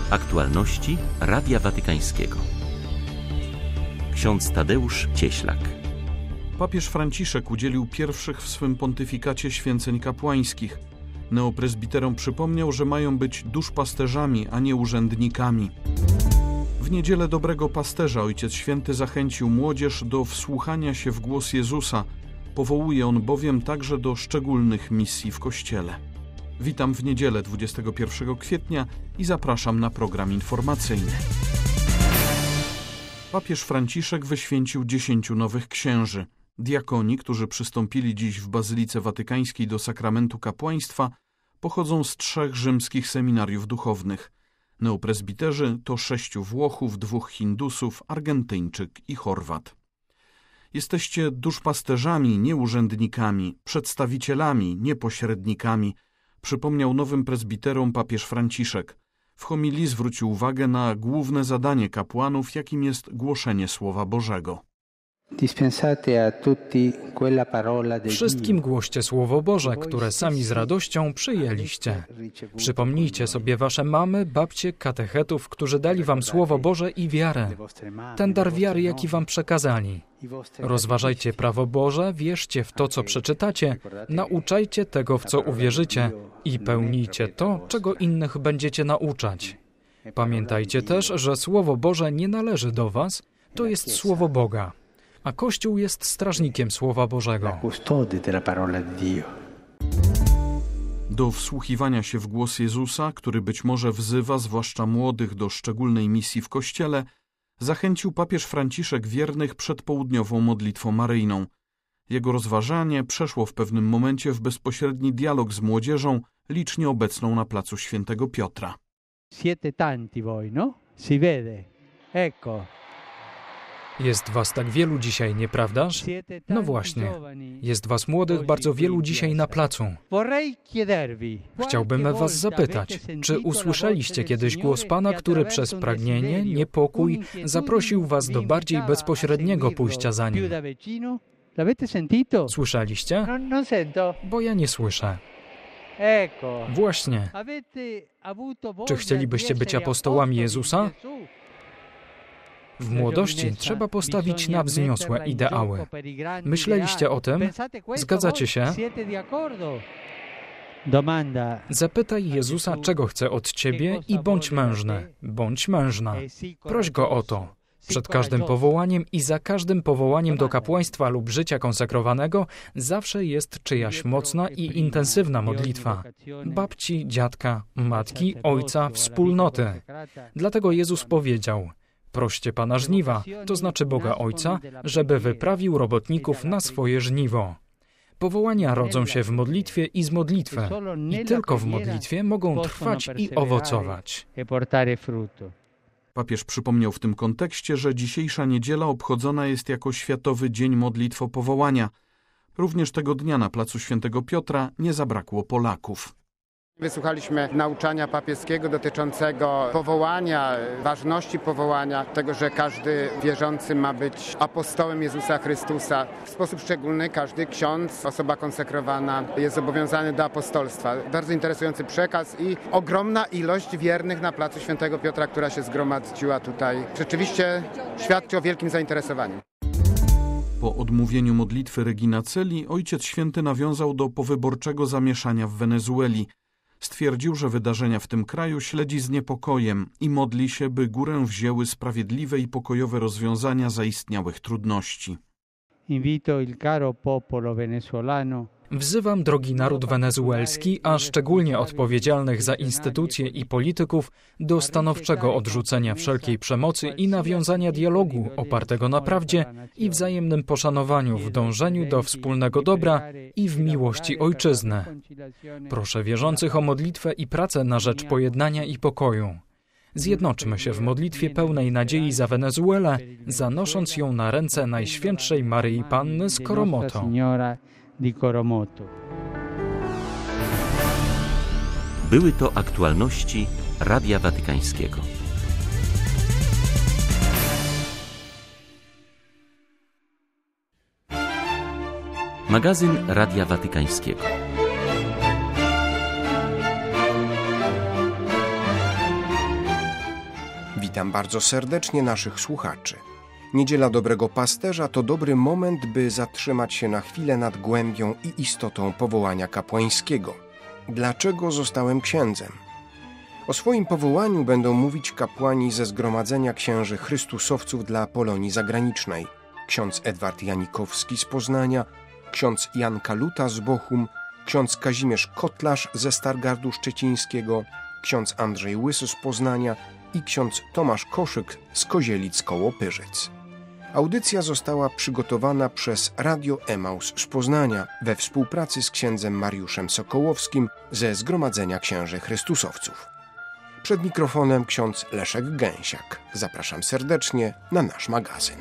Aktualności Radia Watykańskiego. Ksiądz Tadeusz Cieślak. Papież Franciszek udzielił pierwszych w swym pontyfikacie święceń kapłańskich. Neoprezbiterom przypomniał, że mają być duszpasterzami, a nie urzędnikami. W niedzielę Dobrego Pasterza Ojciec Święty zachęcił młodzież do wsłuchania się w głos Jezusa. Powołuje on bowiem także do szczególnych misji w Kościele. Witam w niedzielę 21 kwietnia i zapraszam na program informacyjny. Papież Franciszek wyświęcił 10 nowych księży. Diakoni, którzy przystąpili dziś w Bazylice Watykańskiej do sakramentu kapłaństwa, pochodzą z 3 rzymskich seminariów duchownych. Neoprezbiterzy to 6 Włochów, 2 Hindusów, Argentyńczyk i Chorwat. Jesteście duszpasterzami, nie urzędnikami, przedstawicielami, nie pośrednikami, przypomniał nowym prezbiterom papież Franciszek. W homilii zwrócił uwagę na główne zadanie kapłanów, jakim jest głoszenie Słowa Bożego. Wszystkim głoście Słowo Boże, które sami z radością przyjęliście. Przypomnijcie sobie wasze mamy, babcie, katechetów, którzy dali wam Słowo Boże i wiarę. Ten dar wiary, jaki wam przekazali. Rozważajcie prawo Boże, wierzcie w to, co przeczytacie, nauczajcie tego, w co uwierzycie i pełnijcie to, czego innych będziecie nauczać. Pamiętajcie też, że Słowo Boże nie należy do was, to jest Słowo Boga. A Kościół jest strażnikiem Słowa Bożego. Do wsłuchiwania się w głos Jezusa, który być może wzywa zwłaszcza młodych do szczególnej misji w Kościele, zachęcił papież Franciszek wiernych przed południową modlitwą maryjną. Jego rozważanie przeszło w pewnym momencie w bezpośredni dialog z młodzieżą, licznie obecną na placu Świętego Piotra. Siete tanti voi, no? Si vede. Ecco. Jest was tak wielu dzisiaj, nieprawdaż? No właśnie. Jest was młodych bardzo wielu dzisiaj na placu. Chciałbym was zapytać, czy usłyszeliście kiedyś głos Pana, który przez pragnienie, niepokój zaprosił was do bardziej bezpośredniego pójścia za Nim? Słyszeliście? Bo ja nie słyszę. Właśnie. Czy chcielibyście być apostołami Jezusa? W młodości trzeba postawić na wzniosłe ideały. Myśleliście o tym? Zgadzacie się? Zapytaj Jezusa, czego chce od ciebie i bądź mężny, bądź mężna. Proś Go o to. Przed każdym powołaniem i za każdym powołaniem do kapłaństwa lub życia konsekrowanego zawsze jest czyjaś mocna i intensywna modlitwa. Babci, dziadka, matki, ojca, wspólnoty. Dlatego Jezus powiedział: proście Pana żniwa, to znaczy Boga Ojca, żeby wyprawił robotników na swoje żniwo. Powołania rodzą się w modlitwie i z modlitwy. I tylko w modlitwie mogą trwać i owocować. Papież przypomniał w tym kontekście, że dzisiejsza niedziela obchodzona jest jako Światowy Dzień Modlitw o Powołania. Również tego dnia na placu Świętego Piotra nie zabrakło Polaków. Wysłuchaliśmy nauczania papieskiego dotyczącego powołania, ważności powołania, tego, że każdy wierzący ma być apostołem Jezusa Chrystusa. W sposób szczególny każdy ksiądz, osoba konsekrowana jest zobowiązany do apostolstwa. Bardzo interesujący przekaz i ogromna ilość wiernych na placu Świętego Piotra, która się zgromadziła tutaj. Rzeczywiście świadczy o wielkim zainteresowaniu. Po odmówieniu modlitwy Regina Coeli Ojciec Święty nawiązał do powyborczego zamieszania w Wenezueli. Stwierdził, że wydarzenia w tym kraju śledzi z niepokojem i modli się, by górę wzięły sprawiedliwe i pokojowe rozwiązania zaistniałych trudności. Wzywam drogi naród wenezuelski, a szczególnie odpowiedzialnych za instytucje i polityków, do stanowczego odrzucenia wszelkiej przemocy i nawiązania dialogu opartego na prawdzie i wzajemnym poszanowaniu w dążeniu do wspólnego dobra i w miłości ojczyzny. Proszę wierzących o modlitwę i pracę na rzecz pojednania i pokoju. Zjednoczmy się w modlitwie pełnej nadziei za Wenezuelę, zanosząc ją na ręce Najświętszej Maryi Panny z Coromoto. Były to aktualności Radia Watykańskiego. Magazyn Radia Watykańskiego. Witam bardzo serdecznie naszych słuchaczy. Niedziela Dobrego Pasterza to dobry moment, by zatrzymać się na chwilę nad głębią i istotą powołania kapłańskiego. Dlaczego zostałem księdzem? O swoim powołaniu będą mówić kapłani ze Zgromadzenia Księży Chrystusowców dla Polonii Zagranicznej, ksiądz Edward Janikowski z Poznania, ksiądz Jan Kaluta z Bochum, ksiądz Kazimierz Kotlarz ze Stargardu Szczecińskiego, ksiądz Andrzej Łysy z Poznania i ksiądz Tomasz Koszyk z Kozielic koło Pyrzyc. Audycja została przygotowana przez Radio Emaus z Poznania we współpracy z księdzem Mariuszem Sokołowskim ze Zgromadzenia Księży Chrystusowców. Przed mikrofonem ksiądz Leszek Gęsiak. Zapraszam serdecznie na nasz magazyn.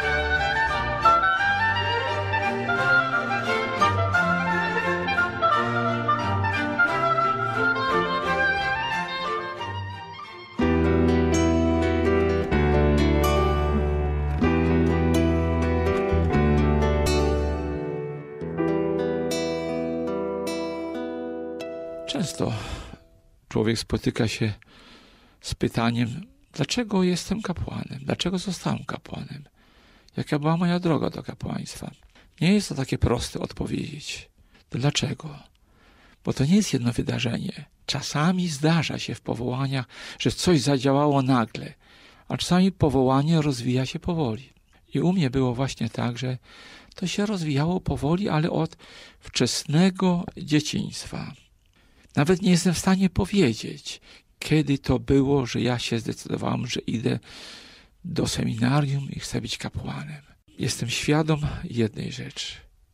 Często człowiek spotyka się z pytaniem, dlaczego jestem kapłanem, dlaczego zostałem kapłanem, jaka była moja droga do kapłaństwa. Nie jest to takie proste odpowiedzieć. Dlaczego? Bo to nie jest jedno wydarzenie. Czasami zdarza się w powołaniach, że coś zadziałało nagle, a czasami powołanie rozwija się powoli. I u mnie było właśnie tak, że to się rozwijało powoli, ale od wczesnego dzieciństwa. Nawet nie jestem w stanie powiedzieć, kiedy to było, że ja się zdecydowałem, że idę do seminarium i chcę być kapłanem. Jestem świadom jednej rzeczy,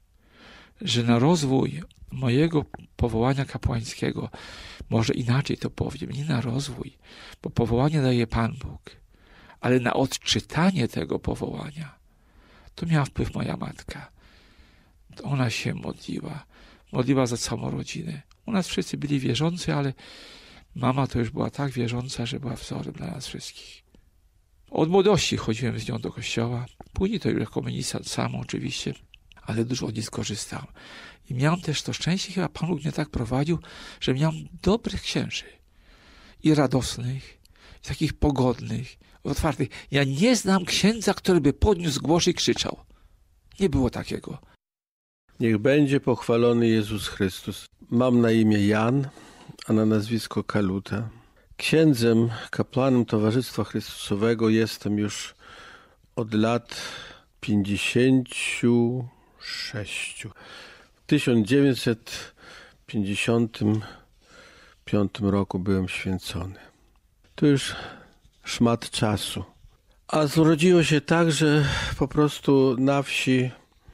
że na rozwój mojego powołania kapłańskiego, może inaczej to powiem, nie na rozwój, bo powołanie daje Pan Bóg, ale na odczytanie tego powołania, to miała wpływ moja matka. Ona się modliła za całą rodzinę. U nas wszyscy byli wierzący, ale mama to już była tak wierząca, że była wzorem dla nas wszystkich. Od młodości chodziłem z nią do kościoła. Później to już jako ministrant sam oczywiście, ale dużo od niej skorzystałem. I miałem też to szczęście, chyba Pan Bóg mnie tak prowadził, że miałem dobrych księży. I radosnych, i takich pogodnych, otwartych. Ja nie znam księdza, który by podniósł głos i krzyczał. Nie było takiego. Niech będzie pochwalony Jezus Chrystus. Mam na imię Jan, a na nazwisko Kaluta. Księdzem, kapłanem Towarzystwa Chrystusowego jestem już od lat 56. W 1955 roku byłem święcony. To już szmat czasu. A zrodziło się tak, że po prostu na wsi,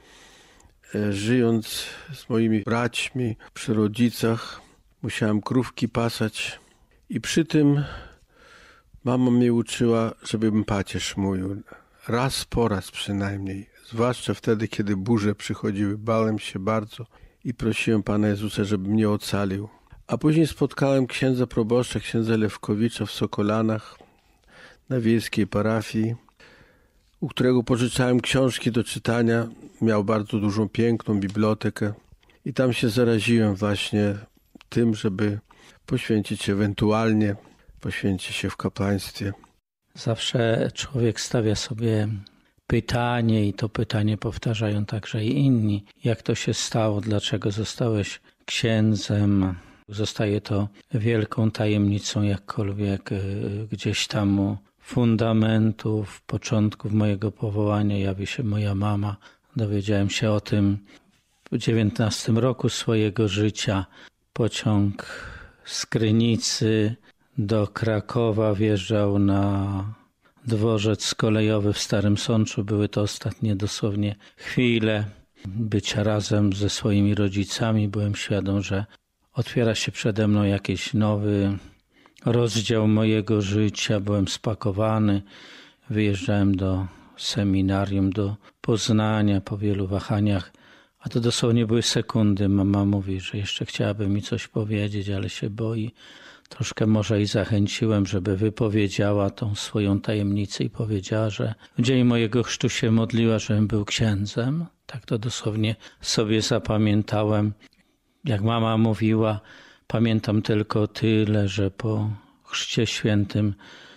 żyjąc z moimi braćmi przy rodzicach, musiałem krówki pasać i przy tym mama mnie uczyła, żebym pacierz mówił. Raz po raz przynajmniej. Zwłaszcza wtedy, kiedy burze przychodziły. Bałem się bardzo i prosiłem Pana Jezusa, żeby mnie ocalił. A później spotkałem księdza proboszcza, księdza Lewkowicza w Sokolanach na wiejskiej parafii, u którego pożyczałem książki do czytania. Miał bardzo dużą, piękną bibliotekę i tam się zaraziłem właśnie tym, żeby poświęcić się w kapłaństwie. Zawsze człowiek stawia sobie pytanie i to pytanie powtarzają także i inni. Jak to się stało? Dlaczego zostałeś księdzem? Zostaje to wielką tajemnicą, jakkolwiek gdzieś tam u fundamentów, początków mojego powołania jawi się moja mama. Dowiedziałem się o tym w 19 roku swojego życia. Pociąg z Krynicy do Krakowa wjeżdżał na dworzec kolejowy w Starym Sączu. Były to ostatnie dosłownie chwile bycia razem ze swoimi rodzicami. Byłem świadom, że otwiera się przede mną jakiś nowy rozdział mojego życia. Byłem spakowany. Wyjeżdżałem do seminarium, do Poznania po wielu wahaniach. A to dosłownie były sekundy. Mama mówi, że jeszcze chciałaby mi coś powiedzieć, ale się boi. Troszkę może jej zachęciłem, żeby wypowiedziała tą swoją tajemnicę i powiedziała, że w dzień mojego chrztu się modliła, żebym był księdzem. Tak to dosłownie sobie zapamiętałem. Jak mama mówiła, pamiętam tylko tyle, że po chrzcie świętym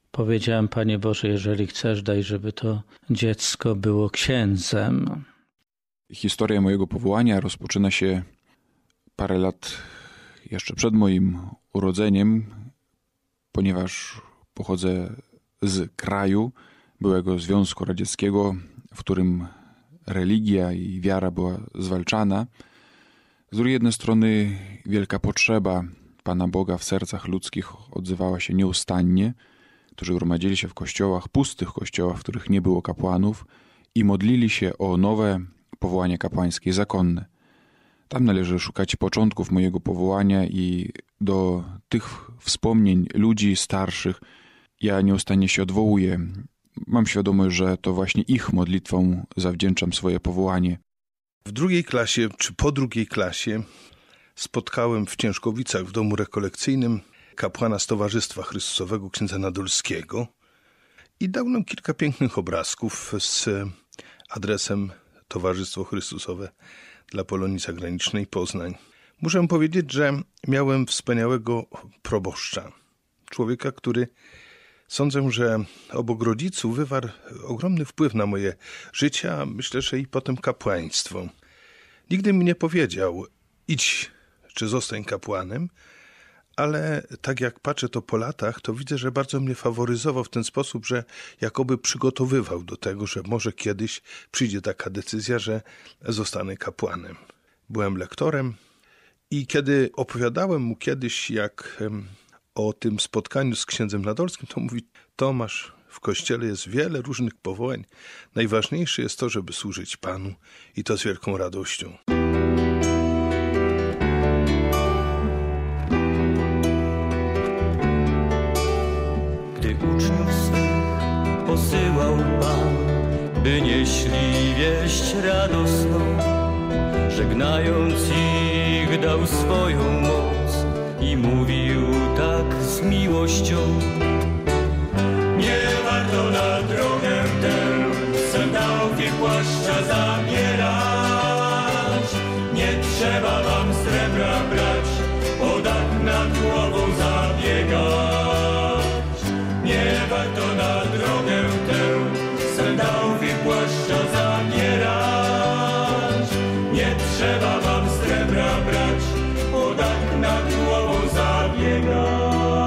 powiedziałem: Panie Boże, jeżeli chcesz, daj, żeby to dziecko było księdzem. Historia mojego powołania rozpoczyna się parę lat jeszcze przed moim urodzeniem, ponieważ pochodzę z kraju byłego Związku Radzieckiego, w którym religia i wiara była zwalczana. Z drugiej jednej strony wielka potrzeba Pana Boga w sercach ludzkich odzywała się nieustannie, którzy gromadzili się w kościołach, pustych kościołach, w których nie było kapłanów i modlili się o nowe powołania kapłańskie zakonne. Tam należy szukać początków mojego powołania i do tych wspomnień ludzi starszych ja nieustannie się odwołuję. Mam świadomość, że to właśnie ich modlitwą zawdzięczam swoje powołanie. W drugiej klasie, czy po drugiej klasie, spotkałem w Ciężkowicach w domu rekolekcyjnym kapłana z Towarzystwa Chrystusowego, księdza Nadolskiego, i dał nam kilka pięknych obrazków z adresem Towarzystwo Chrystusowe dla Polonii Zagranicznej Poznań. Muszę powiedzieć, że miałem wspaniałego proboszcza. Człowieka, który, sądzę, że obok rodziców wywarł ogromny wpływ na moje życie, a myślę, że i potem kapłaństwo. Nigdy mi nie powiedział: idź czy zostań kapłanem, ale tak jak patrzę to po latach, to widzę, że bardzo mnie faworyzował w ten sposób, że jakoby przygotowywał do tego, że może kiedyś przyjdzie taka decyzja, że zostanę kapłanem. Byłem lektorem i kiedy opowiadałem mu kiedyś o tym spotkaniu z księdzem Nadolskim, to mówi: Tomasz, w Kościele jest wiele różnych powołań. Najważniejsze jest to, żeby służyć Panu, i to z wielką radością. Gdy uczniów swych posyłał Pan, by nieśli wieść radosną, żegnając ich dał swoją moc i mówił tak z miłością: nie warto na drogę tę sandałów i płaszcza zabierać, nie trzeba wam srebra brać, o dach nad głową zabiegać. Nie warto na drogę tę sandałów i płaszcza zabierać, nie trzeba wam srebra brać, o dach nad głową zabiegać.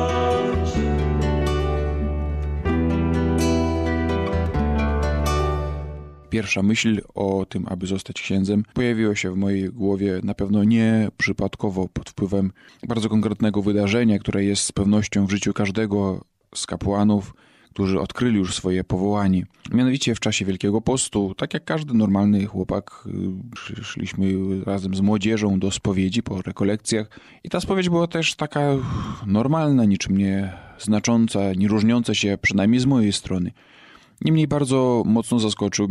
Pierwsza myśl o tym, aby zostać księdzem, pojawiła się w mojej głowie na pewno nie przypadkowo, pod wpływem bardzo konkretnego wydarzenia, które jest z pewnością w życiu każdego z kapłanów, którzy odkryli już swoje powołanie. Mianowicie w czasie Wielkiego Postu, tak jak każdy normalny chłopak, szliśmy razem z młodzieżą do spowiedzi po rekolekcjach i ta spowiedź była też taka normalna, niczym nie znacząca, nie różniąca się, przynajmniej z mojej strony. Niemniej bardzo mocno zaskoczył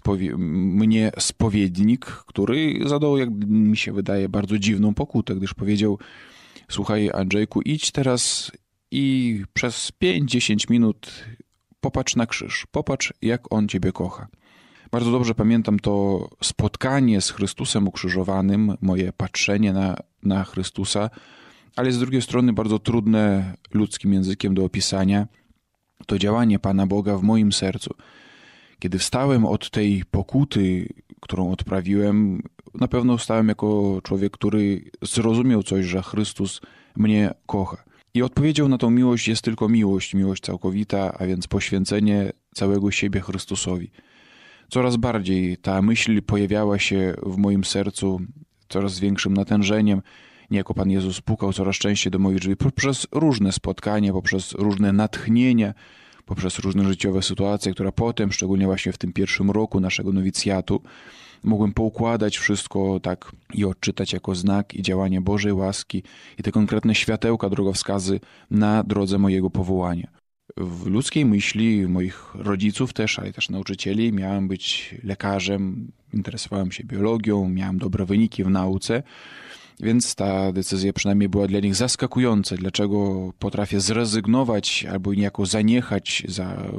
mnie spowiednik, który zadał, jak mi się wydaje, bardzo dziwną pokutę, gdyż powiedział: słuchaj, Andrzejku, idź teraz i przez 5-10 minut popatrz na krzyż, popatrz, jak On ciebie kocha. Bardzo dobrze pamiętam to spotkanie z Chrystusem ukrzyżowanym, moje patrzenie na Chrystusa, ale z drugiej strony bardzo trudne ludzkim językiem do opisania to działanie Pana Boga w moim sercu. Kiedy wstałem od tej pokuty, którą odprawiłem, na pewno wstałem jako człowiek, który zrozumiał coś, że Chrystus mnie kocha. I odpowiedzią na tą miłość jest tylko miłość całkowita, a więc poświęcenie całego siebie Chrystusowi. Coraz bardziej ta myśl pojawiała się w moim sercu, coraz z większym natężeniem. Niejako Pan Jezus pukał coraz częściej do moich drzwi poprzez różne spotkania, poprzez różne natchnienia, poprzez różne życiowe sytuacje, które potem, szczególnie właśnie w tym pierwszym roku naszego nowicjatu, mogłem poukładać wszystko tak i odczytać jako znak i działanie Bożej łaski i te konkretne światełka, drogowskazy na drodze mojego powołania. W ludzkiej myśli moich rodziców też, ale też nauczycieli, miałem być lekarzem, interesowałem się biologią, miałem dobre wyniki w nauce, więc ta decyzja przynajmniej była dla nich zaskakująca. Dlaczego potrafię zrezygnować albo niejako zaniechać za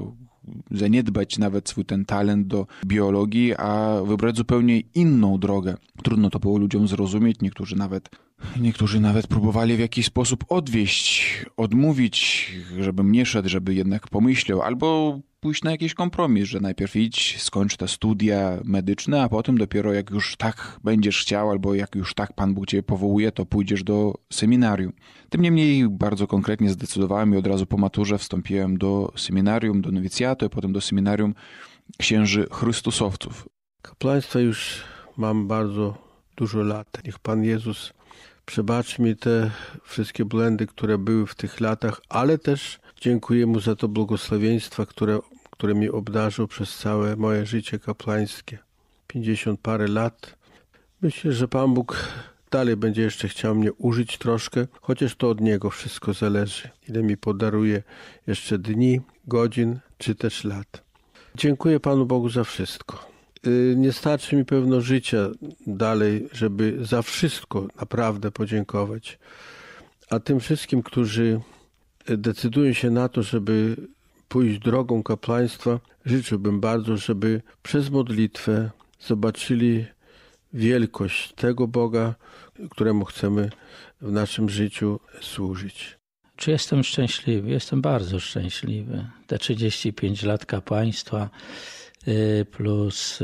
zaniedbać nawet swój ten talent do biologii, a wybrać zupełnie inną drogę. Trudno to było ludziom zrozumieć, niektórzy nawet próbowali w jakiś sposób odmówić, żebym nie szedł, żeby jednak pomyślał, albo pójść na jakiś kompromis, że najpierw idź, skończ te studia medyczne, a potem dopiero jak już tak będziesz chciał, albo jak już tak Pan Bóg cię powołuje, to pójdziesz do seminarium. Tym niemniej bardzo konkretnie zdecydowałem i od razu po maturze wstąpiłem do seminarium, do nowicjatu, a potem do seminarium księży chrystusowców. Kapłaństwa już mam bardzo dużo lat. Niech Pan Jezus przebaczy mi te wszystkie błędy, które były w tych latach, ale też dziękuję Mu za to błogosławieństwa, które mi obdarzył przez całe moje życie kapłańskie. 50 parę lat. Myślę, że Pan Bóg dalej będzie jeszcze chciał mnie użyć troszkę, chociaż to od Niego wszystko zależy. Ile mi podaruje jeszcze dni, godzin, czy też lat. Dziękuję Panu Bogu za wszystko. Nie starczy mi pewno życia dalej, żeby za wszystko naprawdę podziękować. A tym wszystkim, którzy decydują się na to, żeby pójść drogą kapłaństwa, życzyłbym bardzo, żeby przez modlitwę zobaczyli wielkość tego Boga, któremu chcemy w naszym życiu służyć. Czy jestem szczęśliwy? Jestem bardzo szczęśliwy. Te 35 lat kapłaństwa plus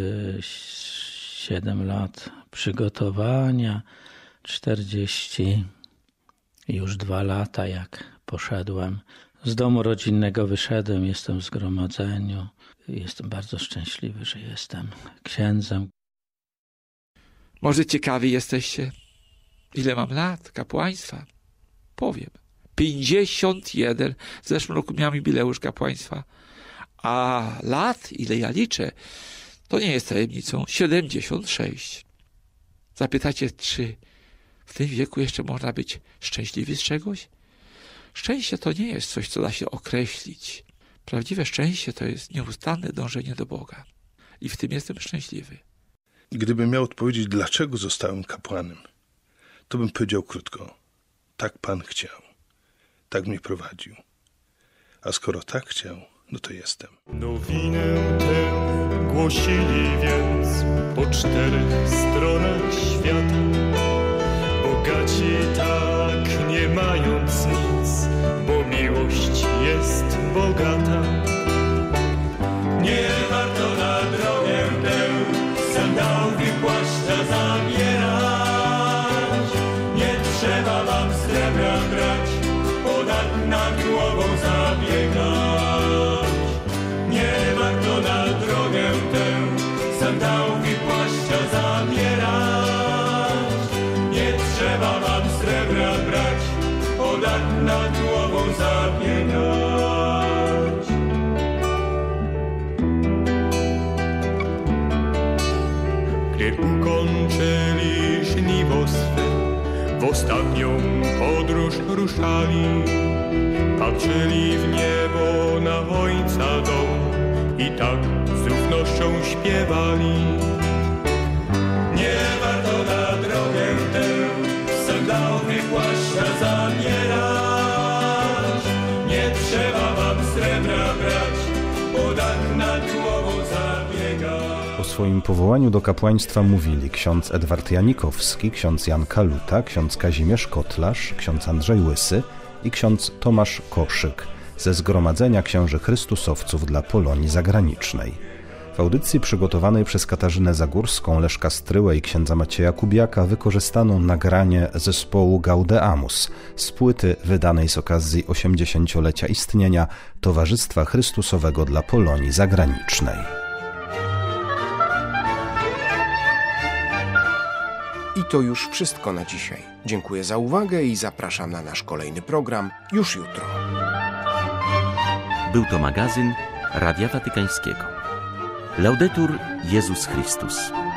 7 lat przygotowania, 40 już 2 lata jak poszedłem. Z domu rodzinnego wyszedłem, jestem w zgromadzeniu. Jestem bardzo szczęśliwy, że jestem księdzem. Może ciekawi jesteście, ile mam lat kapłaństwa? Powiem. 51. W zeszłym roku miałem jubileusz kapłaństwa. A lat, ile ja liczę, to nie jest tajemnicą. 76. Zapytacie, czy w tym wieku jeszcze można być szczęśliwy z czegoś? Szczęście to nie jest coś, co da się określić. Prawdziwe szczęście to jest nieustanne dążenie do Boga. I w tym jestem szczęśliwy. Gdybym miał odpowiedzieć, dlaczego zostałem kapłanem, to bym powiedział krótko. Tak Pan chciał. Tak mnie prowadził. A skoro tak chciał, no to jestem. Nowinę tę głosili więc po 4 stronach świata. Bogaci tak nie mając nic, bo miłość jest bogata. Nie warto na drogę tę sandałów i płaszcza zabierać. Nie trzeba wam srebra brać, podat nad głową zabiegać. Nie warto na drogę tę sandałów i płaszcza zabierać. Nie trzeba wam srebra brać, podat nad głową zabiegać. Gdy ukończyli żniwo swe, w ostatnią podróż ruszali. Patrzyli w niebo na Ojca dom i tak z ufnością śpiewali. Nie warto na drogę tę sandałów i płaszcza zabierać. Nie trzeba wam srebra brać, podat nad głową zabiegać. O swoim powołaniu do kapłaństwa mówili ksiądz Edward Janikowski, ksiądz Jan Kaluta, ksiądz Kazimierz Kotlarz, ksiądz Andrzej Łysy i ksiądz Tomasz Koszyk ze Zgromadzenia Księży Chrystusowców dla Polonii Zagranicznej. W audycji przygotowanej przez Katarzynę Zagórską, Leszka Stryłę i księdza Macieja Kubiaka wykorzystano nagranie zespołu Gaudeamus z płyty wydanej z okazji 80-lecia istnienia Towarzystwa Chrystusowego dla Polonii Zagranicznej. I to już wszystko na dzisiaj. Dziękuję za uwagę i zapraszam na nasz kolejny program już jutro. Był to magazyn Radia Watykańskiego. Laudetur Jezus Chrystus.